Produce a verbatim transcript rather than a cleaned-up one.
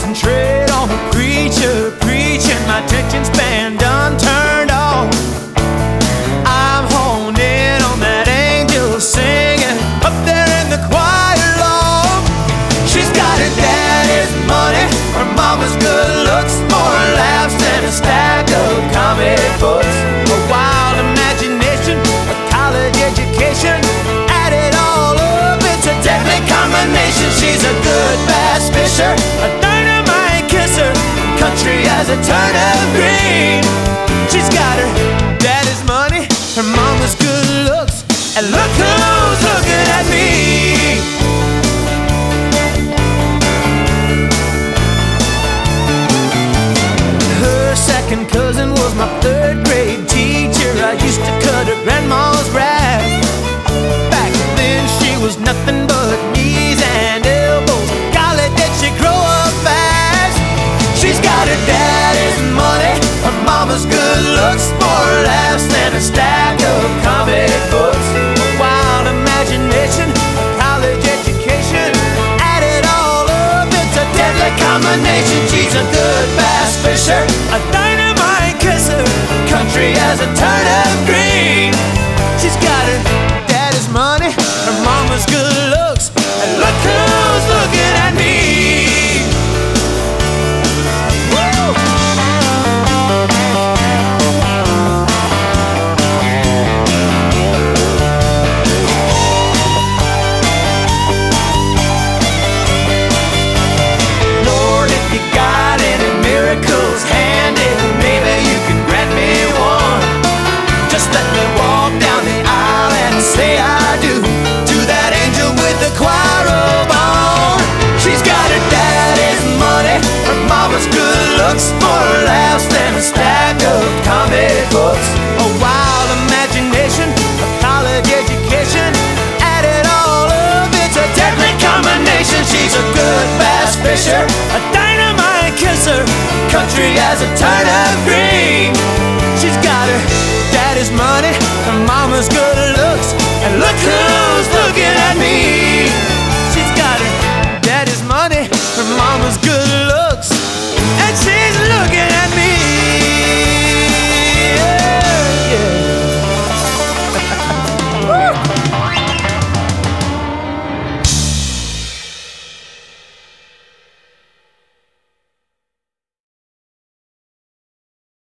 concentrate on the preacher preaching. My attention span done turned off. I'm honed in on that angel singing up there in the choir loft. She's got her daddy's money, her mama's good looks, more laughs than a stack of comic books. A wild imagination, a college education, add it all up, it's a deadly combination. She's a good bass fisher, a dynamite kisser, country as a turnip green. She's got her daddy's money, her mama's good looks, and look who's looking at me. Her second cousin was my third grade teacher. I used to cut her grandma's grass. Back then she was nothing but knees and elbows. Golly, did she grow up fast. She's got her daddy's money, her mama's good looks, more laughs than a stack of comic books. A wild imagination, a college education, add it all up, it's a deadly combination. She's a good bass fisher, a dynamite kisser, country as a turnip green. She's got her daddy's money, her mama's good looks, and look who's looking at me. More laughs than a stack of comic books. A wild imagination, a college education, add it all up, it's a deadly combination. She's a good bass fisher, a dynamite kisser, country as a turnip green. She's got her daddy's money, her mama's good looks, and look who's looking at me. She's got her daddy's money, her mama's good